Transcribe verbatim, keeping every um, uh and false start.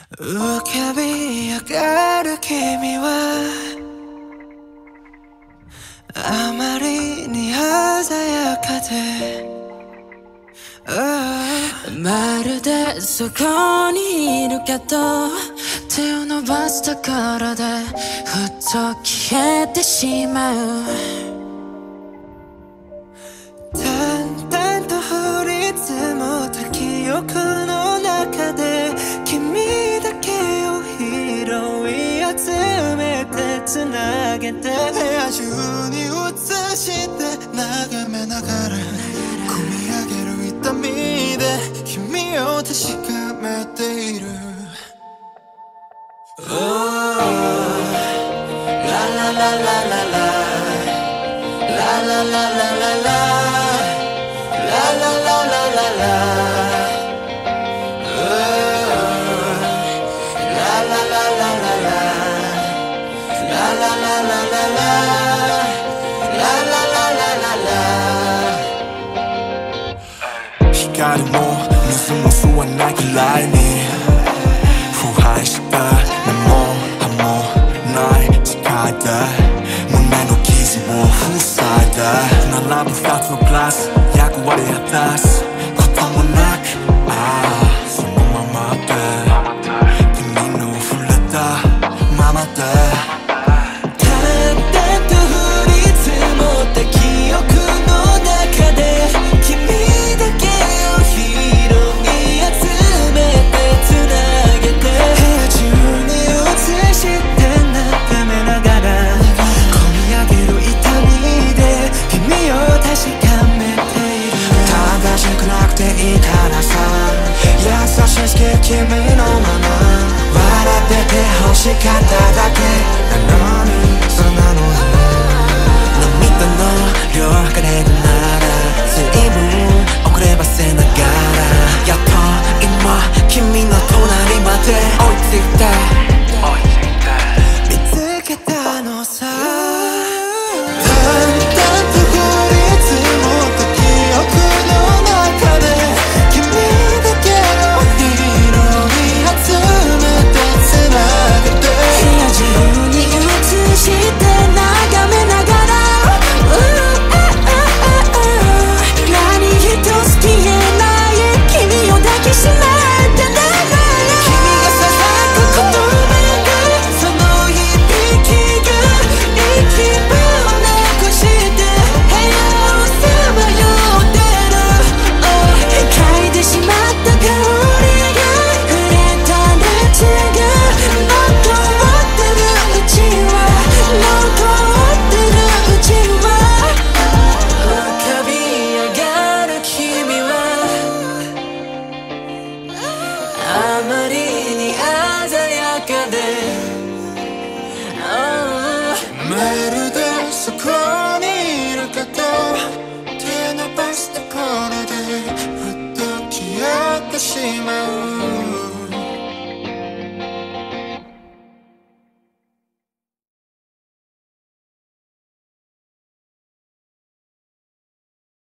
浮かび上がる君はあまりに鮮やかで、oh、まるでそこにいるけど手を伸ばすところでふっと消えてしまう。淡々と降り積もった記憶の中で君だけを拾い集めてつなげて部屋中に映して眺めながら込み上げる痛みで君を確かめている。 Oh、 ララララララララララララ光も水も吸わないくらいに腐敗した根も葉もない世界で胸の傷を塞いで並ぶ二つのグラス役割果たすこともなく、ああそのままで君の触れたままで淡々と降り積もった記憶の中で君だけを拾い集めてつなげて部屋中に映して眺めながら込み上げる痛みで君を確かめている。正しくなくていいからさ優しく君のまま笑ってて欲しかっただけなのにそうなのね。涙の量測れるなら随分遅ればせながらやっと今君の隣まで追いついて見つけたのさ。淡々と降り積もった記憶の中で君だけを拾い集めてつなげて部屋中に映して眺めながら何一つ消えない君を抱きしめてね。君がささく言葉がその響きが息をなくして部屋をさまよってる、oh、嗅いでしまった香りが触れた熱が残ってるうちは残ってるうちは浮かび上がる君はあまりに鮮やかで、oh、